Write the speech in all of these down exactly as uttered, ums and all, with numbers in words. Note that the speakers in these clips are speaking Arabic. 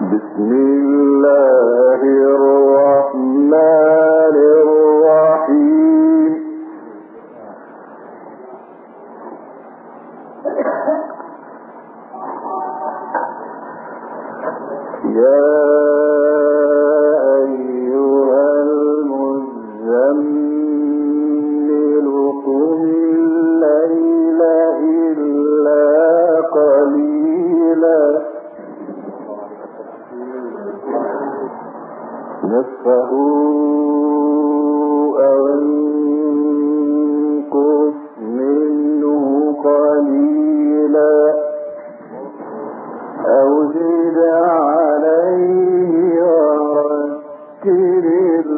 بسم الله الرحمن الرحيم. يا أيها المزمل قم الليل إلا قليلا نصفه أو انقص منه قليلا أو زد عليه ورتل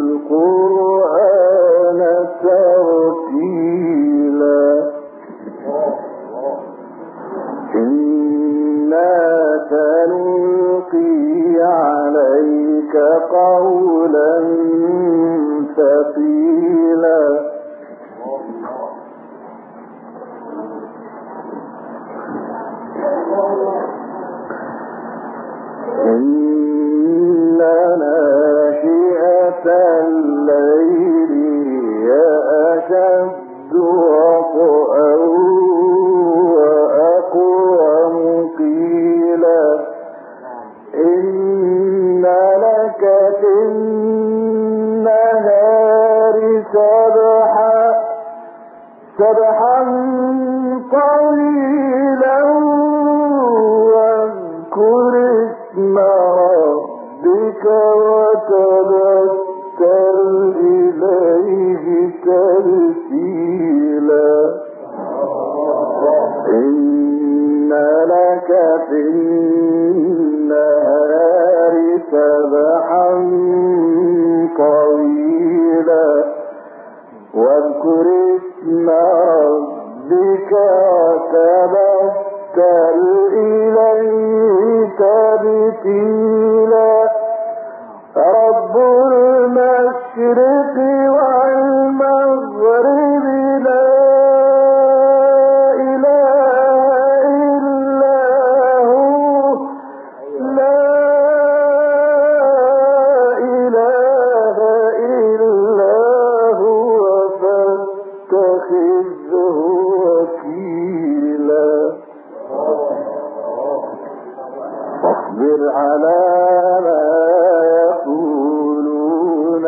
القرآن ترتيلا إنا سنلقي عليك قولا ثقيلا إن ناشئة الليل هي أشد وطئا وأقوم قيلا إن لك في النهار سبحا سبحا طويلا واذكر اسم ربك وتبتل إليه تبتيلا إن لك في النهار سبحا طويلا واذكر اسم ربك وتبتل إليه تبتيلا رب المشرق والمغرب لا إله إلا هو لا إله إلا هو فاتخذه وكيلا واصبر على ما يقولون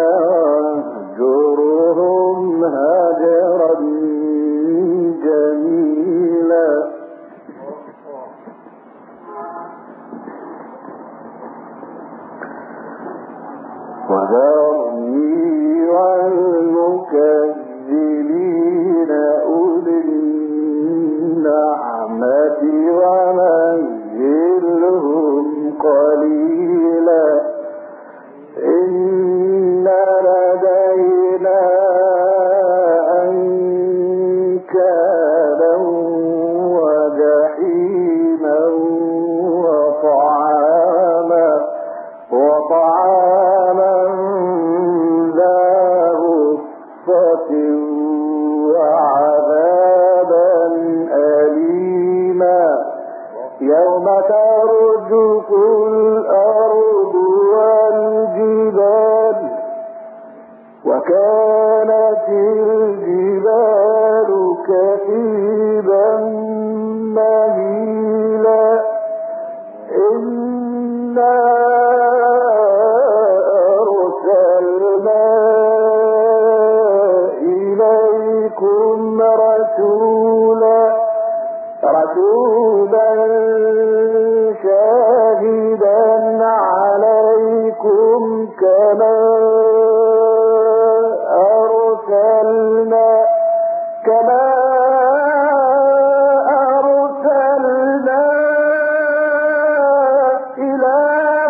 واهجرهم هجرا جميلا وذرني والمكذبين أولي النعمة ومهلهم قليلا إن لدينا أنكالا وجحيما وطعاما وطعاما ذا غصة وعذابا أليما يوم ترجف الأرض والجبال وكانت الجبال كثيبا مهيلا إنا أرسلنا إليكم رسولا رسولا شاهدا عليكم كما أرسلنا كما أرسلنا إلى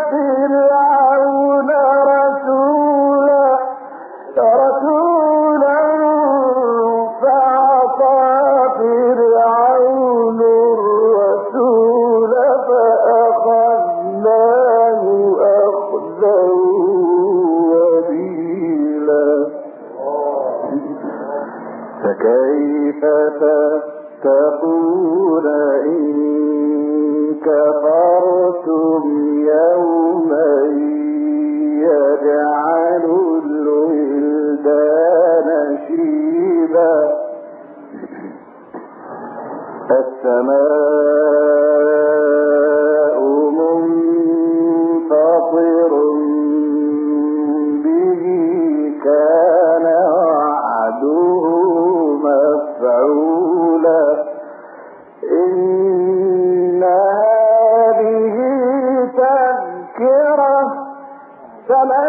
تذكرة فمن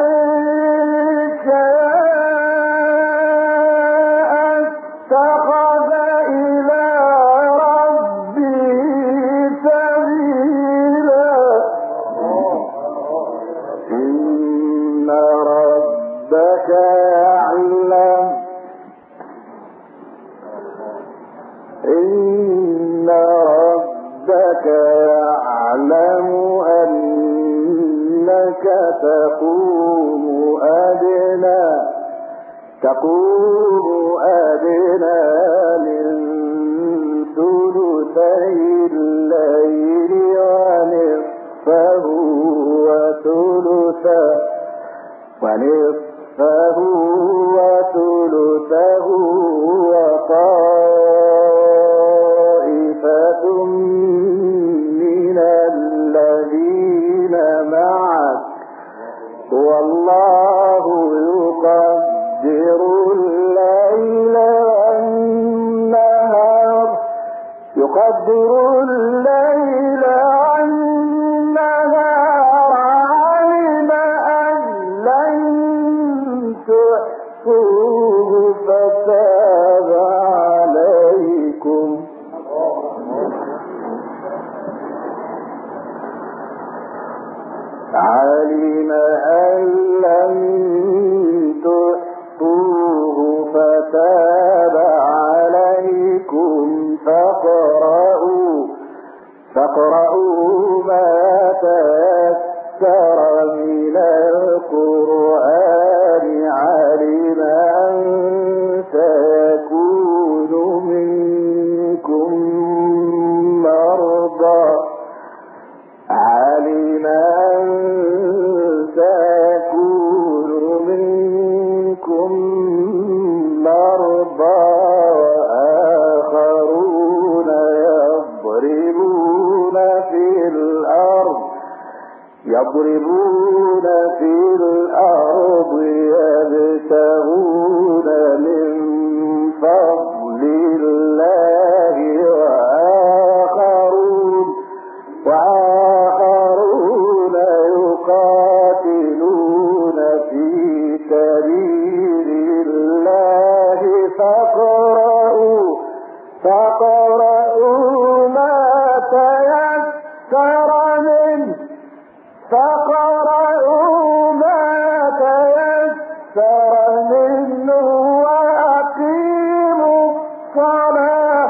شاء اتخذ إلى ربه سبيلا إن ربك يعلم إن ربك يعلم أنك تقوم أدنى تقوم أدنى من ثلثي الليل ونصفه وثلثه ونصفه وثلثه وطائفة من الذين معك والله يقدر الليل والنهار يقدر الليل والنهار علم أن لن تحصوه فتاب عليكم علم أن لن تحصوه فتاب عليكم فاقرؤوا فاقرؤوا ما تيسر من القرآن علم أن سيكون منكم مرضى علم أن سيكون منكم مرضى وآخرون يضربون في الأرض يضربون في الأرض يبتغون من فضل الله وآخرون وآخرون يقاتلون في سبيل الله فاقرؤوا فاقرؤوا ما تيسر منه فاقرؤوا ما تيسر منه وأقيموا الصلاة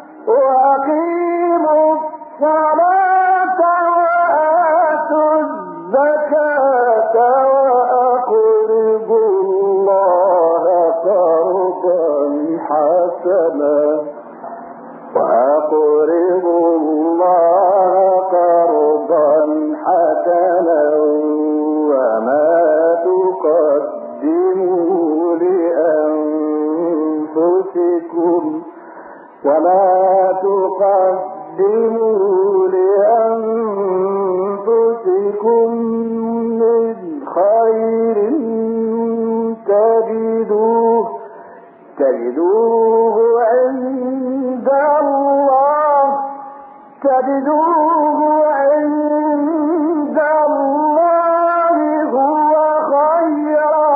وأقيموا الصلاة وآتوا الزكاة وأقرضوا الله قرضا حسنا وأقرضوا الله قرضا حسنا وما تقدموا لأنفسكم وما تقدموا لأنفسكم من خير تجدوه تجدوه عند الله تجدوه عند الله هو خيرا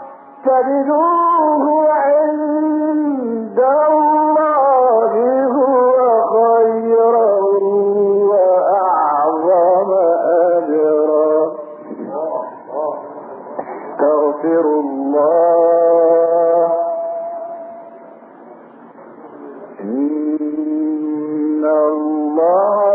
تجدوه عند الله هو خيرا وأعظم أجرا استغفر الله إن الله